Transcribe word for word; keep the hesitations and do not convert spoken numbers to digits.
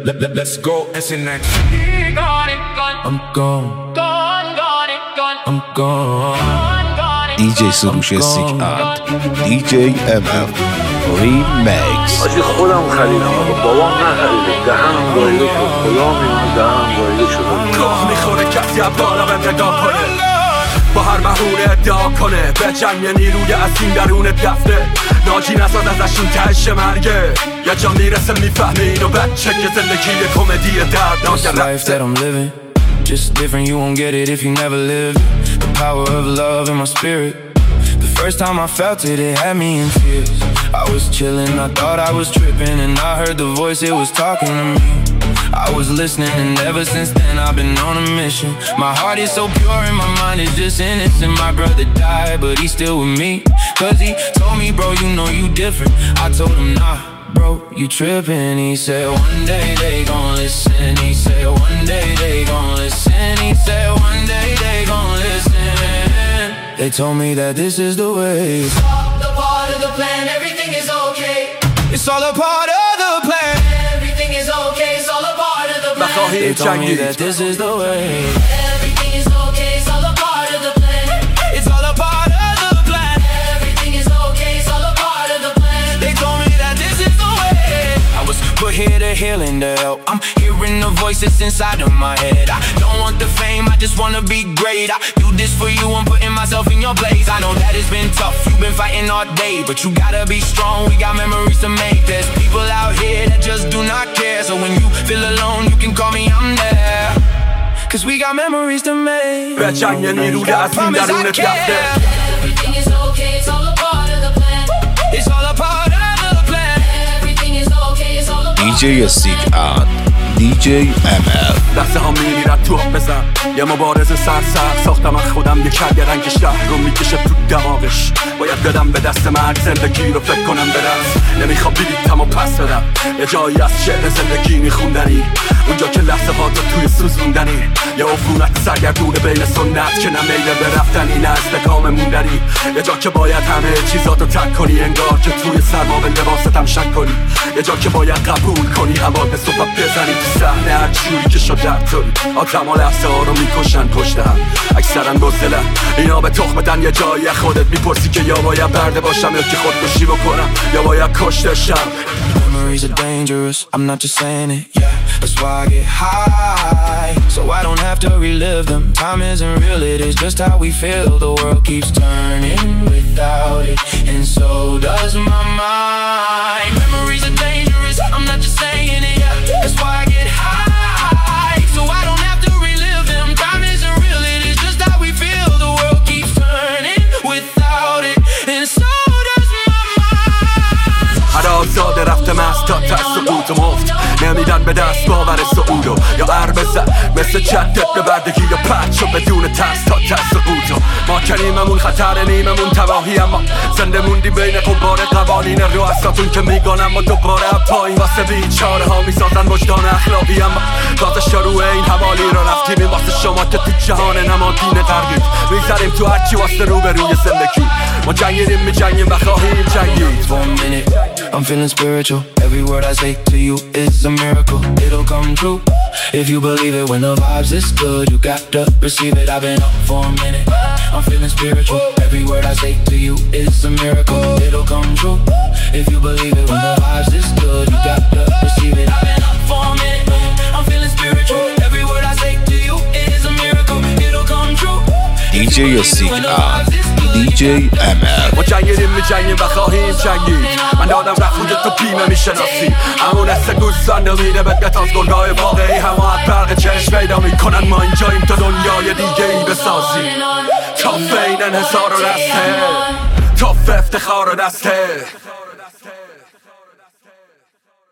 let, let, let's go S N X. I'm gone. I'm gone. دی جی سروش سیک‌اند دی جی ام اف ریمیکس. آجی خودم خریدم آقا بابام نخریده دهنم گایده شد خدا میمونه دهنم گایده شد گاه میخوره کسی از بالا به نگاه کنه با هر مهونه ادعا کنه به جنگ نیروی اسیم درون دفته ناجی نزاد ازش این تهش مرگه یه جا میرسه میفهمی اینو بچه که زندگی یه کمدی دردناک رفته. Just different, you won't get it if you never lived. The power of love in my spirit. The first time I felt it, it had me in tears. I was chilling, I thought I was tripping, and I heard the voice, it was talking to me. I was listening, and ever since then I've been on a mission. My heart is so pure and my mind is just innocent. My brother died, but he's still with me. Cause he told me, bro, you know you different. I told him, nah, bro, you trippin'. He said, one day they gon' listen. He said, one day they gon' listen. He said, one day they gon' listen. They told me that this is the way. It's all a part of the plan, everything is okay. It's all a part of the plan. Everything is okay, it's all a part of the plan. They told me that this is the way. Everything is okay, it's all a part of the plan. It's all a part of the plan. Everything is okay, it's all a part of the plan. They told me that this is the way. I was put here to heal and to help. I'm hearing the voices inside of my head. I don't want the fame, I just wanna be great. I do this for you, I'm putting myself in your place. I know that it's been tough, you've been fighting all day, but you gotta be strong, we got memories to make. There's people out here that just do not care. So when you feel alone, you can call me, I'm there. Cause we got memories to make. به جنگ نیروی اسیم درون دفته. Everything is okay, it's all a part of the plan. It's all a part of the plan. Everything is okay, it's all a part of the plan. دی جی سیک‌اند دی جی ام اف. لحظه ها میمیرد تو آب بزن یه مبارز سرسخت ساختم از خودم یه کرگرنگ شهر رو میکشه تو دماغش. باید بدم به دست مرگ زندگی رو فکر کنم برس. نمیخوام بلیتم و پس بدم یه جایی از شعر زندگی میخوندنی اونجا که لحظه ها تو توی سوزوندنی یه عفونت سرگردونه بین سنت که نه میل به رفتنی نه استقام موندنی یه جا که باید همه چیزاتو تک کنی انگار که توی سرما به لباستم شک کنی یه جا که باید قبول کنی حوادث رو بزنی تو صحنه هر جوری که شد درطوری آدم ها لحظه ها رو میکشن پشت هم اکثرا بزدلن اینا به تخم دن یه جایی خودت میپرسی که یا باید برده باشم یا که خودکشی بکنم یا باید کشته شم. Memories are dangerous, I'm not just saying it, yeah. That's why I get high, so I don't have to relive them. Time isn't real, it is just how we feel. The world keeps turning without it, and so does my mind. Memories are dangerous, I'm not just saying it, yeah. That's why I get high, so I don't have to relive them. Time isn't real, it is just how we feel. The world keeps turning without it, and so does my mind. هر آزاده رفته مست تا تا سقوط و مفت نمیدن به دست باور سعودو یا عرب زد مثل جدت به بردگی یا پرچو بدون ترس تا تا سقوطو ما کریممون خطر نیممون تباهی اما زنده موندی بین قبار قوانین رؤساتون که میگانم و دوباره پایین واسه بیچاره ها میسازن وجدان اخلاقی اما گازش رو این حوالی رو رفتیم این واسه شما که تو جهان نمادین غرقید میگذاریم تو هرچی واسه رو به روی زندگی ما جنگیدیم میجنگیم و خواهیم جنگید. I'm feeling spiritual. Every word I say to you is a miracle. It'll come true if you believe it. When the vibes is good, you got to receive it. I've been up for a minute. I'm feeling spiritual. Every word I say to you is a miracle. It'll come true if you believe it. When the vibes is good, you got to receive it. I've been up for a minute. I'm feeling spiritual. Every word I say to you is a miracle. It'll come true. دی جی سیک‌اند دی جی ام اف. ما جنگیدیم میجنگیم و خواهیم جنگید. من دادم رفت اونجا تو بیمه میشناسی همون است گوستان نمیره بدت از گلگاه واقعی همه از برق چشم پیدا میکنن ما اینجاییم تا دنیای دیگه ای بسازیم تا فین انحصار و رسته تا افتخار و دسته.